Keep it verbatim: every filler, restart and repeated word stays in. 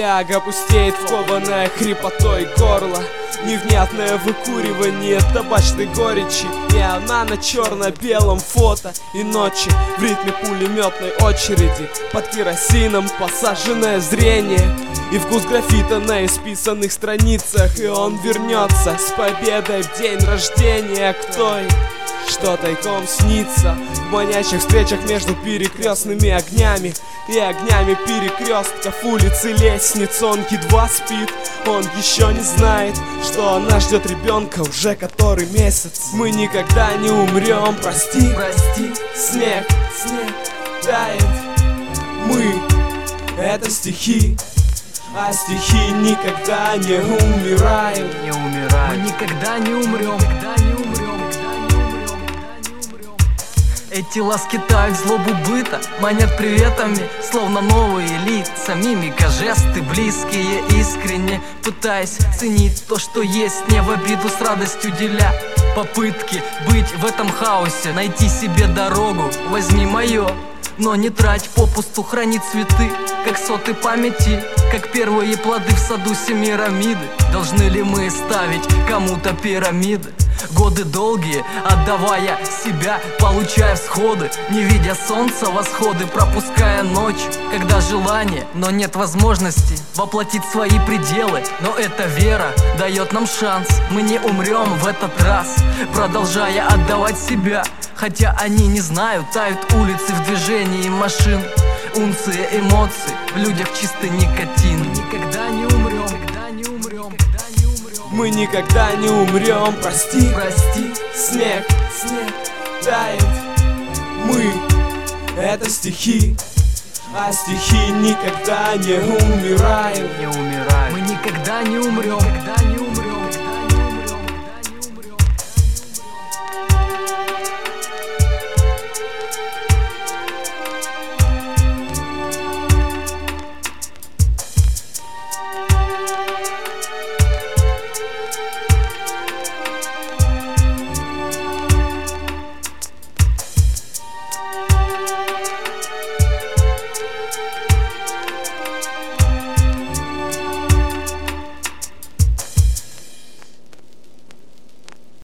фляга пустеет, кованая хрипотой горло. Невнятное выкуривание табачной горечи, и она на черно-белом фото. И ночи в ритме пулеметной очереди, под керосином посаженное зрение, и вкус графита на исписанных страницах. И он вернется с победой в день рождения к той, что тайком снится в манящих встречах между перекрестными огнями и огнями перекрестков улиц и лестниц. Он едва спит, он еще не знает, что она ждет ребенка уже который месяц. Мы никогда не умрем, прости, прости. Снег, снег тает. Мы — это стихи, а стихи никогда не умирают. Не умирают. Мы никогда не умрем, никогда не умрем. Эти ласки тают злобу быта, манят приветами, словно новые лица. Мимика, жесты близкие, искренне пытаясь ценить то, что есть, не в обиду, с радостью деля попытки быть в этом хаосе, найти себе дорогу. Возьми мое, но не трать попусту, храни цветы, как соты памяти, как первые плоды в саду Семирамиды. Должны ли мы ставить кому-то пирамиды? Годы долгие, отдавая себя, получая всходы, не видя солнца восходы, пропуская ночь, когда желание, но нет возможности воплотить свои пределы. Но эта вера дает нам шанс, мы не умрем в этот раз, продолжая отдавать себя. Хотя они не знают, тают улицы в движении машин. Унция эмоций, в людях чистый никотин. Мы никогда не умрем, никогда не умрем. Мы никогда не умрем, прости, прости. Снег, снег тает. Мы — это стихи, а стихи никогда не умирают. Не умирают. Мы никогда не умрем, никогда не умрем.